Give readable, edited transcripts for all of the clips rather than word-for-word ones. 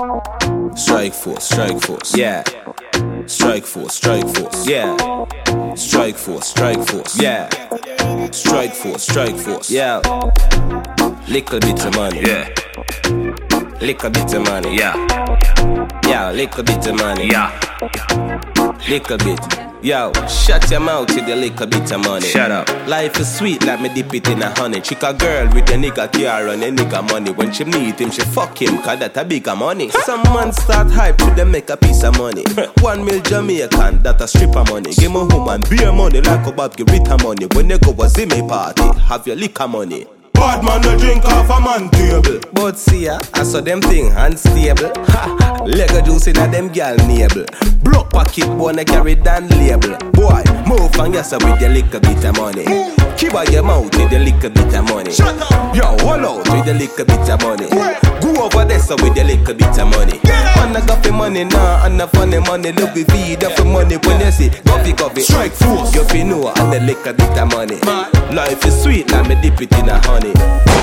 Strike force, yeah. Strike force, yeah. Strike force, yeah. Strike force, yeah. Little bit of money, yeah. Little bit of money, yeah. Yeah, little bit of money, yeah. Little bit. Yo, shut your mouth with a little bit of money. Shut up. Life is sweet like me dip it in a honey. Chick a girl with a nigga car and a nigga money. When she meet him, she fuck him, cause that a bigger money. Some man start hype to them make a piece of money. 1 mil Jamaican, that a stripper money. Give me woman beer money like a Bob Rita money. When they go a Zimmy party, have your liquor money. Bad man no drink off a man table. But see ya, I saw them thing unstable. Ha, Lego juice in a them girl navel. Block pocket boy they carry down label. Boy, move on yourself with your little bit of money. Keep out your mouth with your little bit of money. Shut up. Yo, hold out with your little bit of money. Go over there so with your little bit of money. Man, I got the money now, and the funny money. Look with feed up for money when you see coffee. Strike force. You feel know and the little bit of money. Life is sweet, let me dip it in a honey.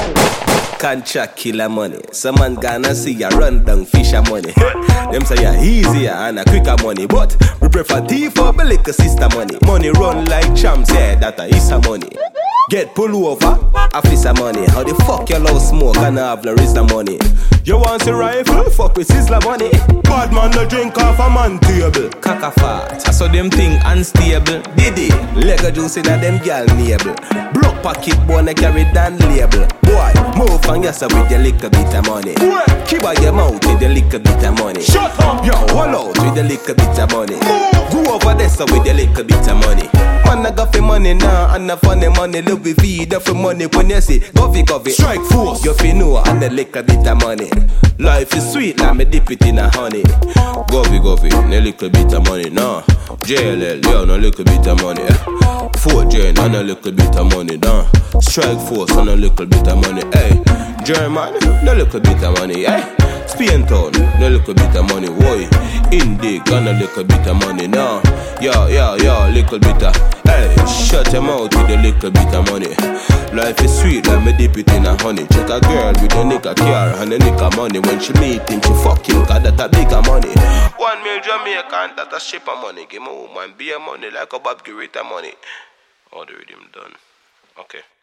Contract killer money. Some man gonna see ya run down fisher money. Them say ya easier and a quicker money, but we prefer thief for the liquor sister money. Money run like champs, yeah, that a is a money. Get pull over, officer money. How the fuck you love smoke and have no reason money? You want a rifle? Fuck with Sizzler money. Bad man no drink off a man table. Cock fat, I saw them thing unstable. Diddy, Lego juice in a them girl navel. Block pocket boy they carry down label. Boy, move on yourself with your little bit of money. Keep out your mouth with your little bit of money. Shut up. Yo, hold out with your little bit of money. Go over there so with your little bit of money. Man, I got the money now and the funny money. Look with feed up for money when you see coffee. Strike force. You feel know and the little bit of money. Life is sweet, let me dip it in a honey. Govy, no little bit of money, nah. JLL, yo, no little bit of money. 4J, no little bit of money, nah. Strike force, no little bit of money, hey. German, no little bit of money, hey. Spain town, no little bit of money, boy. Indy, got no little bit of money, nah. Yo, little bit of, hey. Shut your mouth with a little bit of money. Life is sweet, let me dip it in a honey. Check a girl with a nigga car and a nigga money. When she meet him, she fuck him, cause that a bigger money. 1 mil Jamaican, that a stripper money. Give me woman beer money like a Bob Rita money. All the rhythm done. Okay.